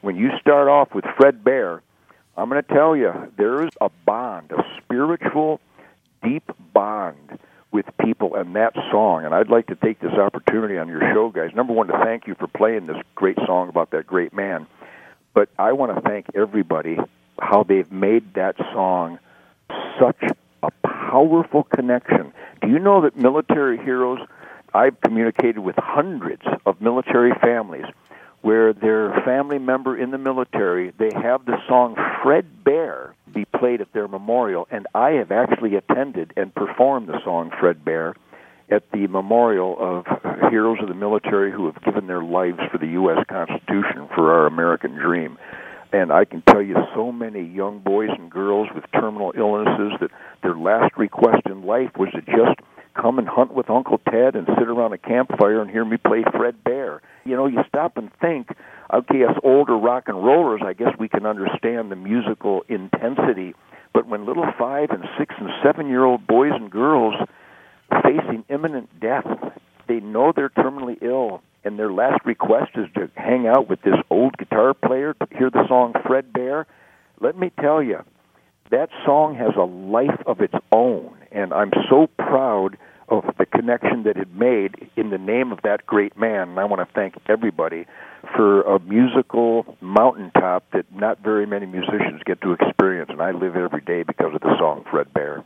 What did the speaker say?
when you start off with Fred Bear, I'm going to tell you, there is a bond, a spiritual, deep bond with people and that song. And I'd like to take this opportunity on your show, guys. Number one, to thank you for playing this great song about that great man. But I want to thank everybody how they've made that song such a powerful connection. Do you know that military heroes, I've communicated with hundreds of military families where their family member in the military, they have the song Fred Bear be played at their memorial, and I have actually attended and performed the song Fred Bear at the memorial of heroes of the military who have given their lives for the U.S. Constitution, for our American dream. And I can tell you so many young boys and girls with terminal illnesses that their last request in life was to just come and hunt with Uncle Ted and sit around a campfire and hear me play Fred Bear. You know, you stop and think, okay, us older rock and rollers, I guess we can understand the musical intensity, but when little 5 and 6 and 7-year-old boys and girls facing imminent death, they know they're terminally ill, and their last request is to hang out with this old guitar player to hear the song Fred Bear, let me tell you, that song has a life of its own, and I'm so proud of the connection that it made in the name of that great man. And I want to thank everybody for a musical mountaintop that not very many musicians get to experience, and I live every day because of the song Fred Bear.